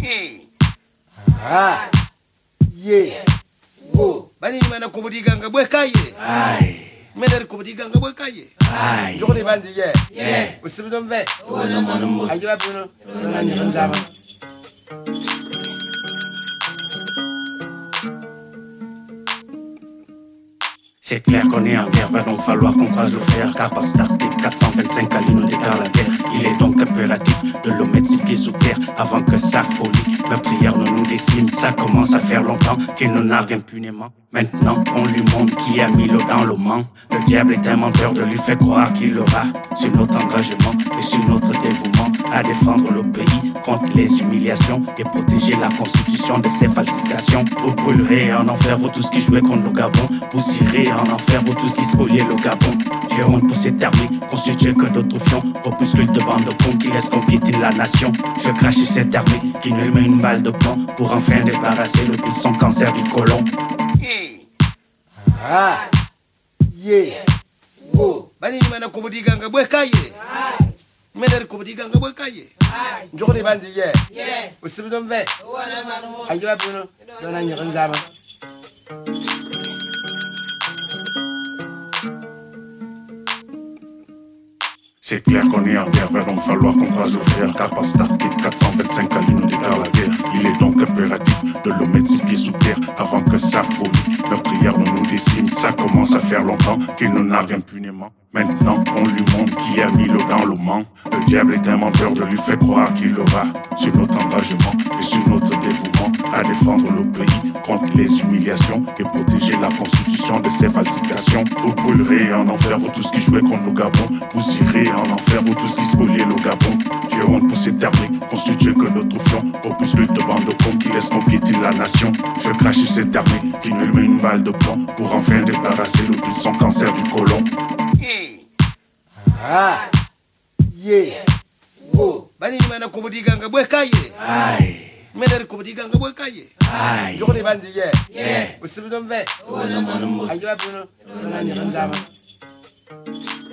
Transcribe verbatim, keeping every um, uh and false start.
Ah, yeah, wo. Bani mana kubodiga nga bwekaye. Aye. Mena kubodiga nga bwekaye. Aye. Jokoni banzi ye. Yeah. Usibido mve. Ono mono mo. Ayo apuno. Nani nzama. C'est clair qu'on est en guerre, va donc falloir qu'on croise le fer. Car par Startype quatre cent vingt-cinq Ali nous déclare la guerre. Il est donc impératif de le mettre six pieds sous terre avant que sa folie meurtrière ne nous décime. Ça commence à faire longtemps qu'il nous nargue impunément. Maintenant on lui montre qui a mis l'eau dans le Mans. Le diable est un menteur, de lui fait croire qu'il aura sur notre engagement et sur notre dévouement à défendre le pays contre les humiliations et protéger la constitution de ses falsifications. Vous brûlerez en enfer, vous tous qui jouez contre le Gabon. Vous irez en enfer, vous tous qui spoliez le Gabon. J'ai honte pour cette armée, constituée que d'autres fions. Opuscule de bande de cons qui laissent qu'on piétine la nation. Je crache sur cette armée qui nous met une balle de plomb pour enfin débarrasser le puissant cancer du côlon. Ah, yeah, wo. Bani mana kubodiga nga bwekaye. Mena kubodiga nga bwekaye. Jokoni banzi ye. Usibido mve. Ayo apuno. Nani nzama. C'est clair qu'on est en guerre, va donc falloir qu'on croise le fer. Car par Startype quatre cent vingt-cinq Ali nous déclare la guerre. Il est donc impératif de le mettre six pieds sous terre avant que sa folie meurtrière ne nous décime. Ça commence à faire longtemps qu'il nous nargue impunément. Maintenant on lui montre qui a mis l'eau dans le Mans. Le diable est un menteur, de lui fait croire qu'il aura sur notre engagement et sur notre dévouement à défendre le pays contre les humiliations et protéger la constitution de ses falsifications. Vous brûlerez en enfer, vous tous qui jouez contre le Gabon. Vous irez en enfer, vous tous qui spoliez le Gabon. J'ai honte pour cette armée, constituée que d'autres fions. Opuscule de bande de cons qui laissent qu'on piétine la nation. Je crache sur cette armée qui nous met une balle de plomb pour enfin débarrasser le puissant cancer du côlon. Ah, yeah, wo. Bani mana kubodiga nga bwekaye. Aye. Mena kubodiga nga bwekaye. Aye. Jokoni banzi ye. Yeah. Usibido mve. Ono mono mo. Ayo apuno. Nani nzama.